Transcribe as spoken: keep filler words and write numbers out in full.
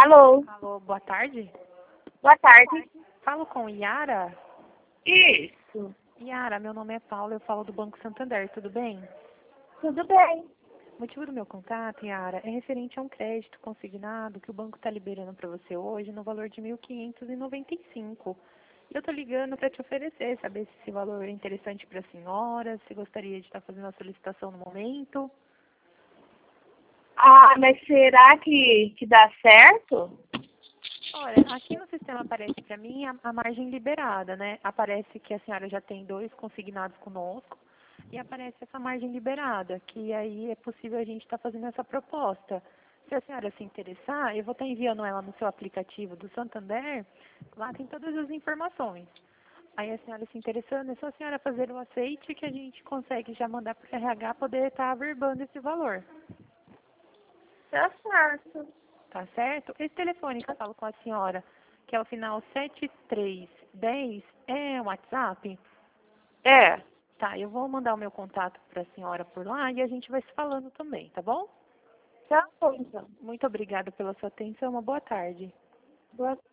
Alô, Alô, boa tarde. boa tarde. Falo com Yara. Isso, Yara, meu nome é Paula, eu falo do Banco Santander, tudo bem? tudo bem. O motivo do meu contato, Yara, é referente a um crédito consignado que o banco está liberando para você hoje no valor de mil quinhentos e noventa e cinco. E eu estou ligando para te oferecer, saber se esse valor é interessante para a senhora, se gostaria de estar fazendo a solicitação no momento. Ah, mas será que, que dá certo? Olha, aqui no sistema aparece para mim a, a margem liberada, né? Aparece que a senhora já tem dois consignados conosco e aparece essa margem liberada, que aí é possível a gente estar fazendo essa proposta. Se a senhora se interessar, eu vou estar enviando ela no seu aplicativo do Santander, lá tem todas as informações. Aí a senhora se interessando, é só a senhora fazer o aceite que a gente consegue já mandar para o R H poder estar averbando esse valor. Tá certo. Tá certo? Esse telefone que eu falo com a senhora, que é o final sete três um zero, é o WhatsApp? É, Tá, eu vou mandar o meu contato para a senhora por lá e a gente vai se falando também, tá bom? tá bom então. Muito obrigada pela sua atenção, uma boa tarde. Boa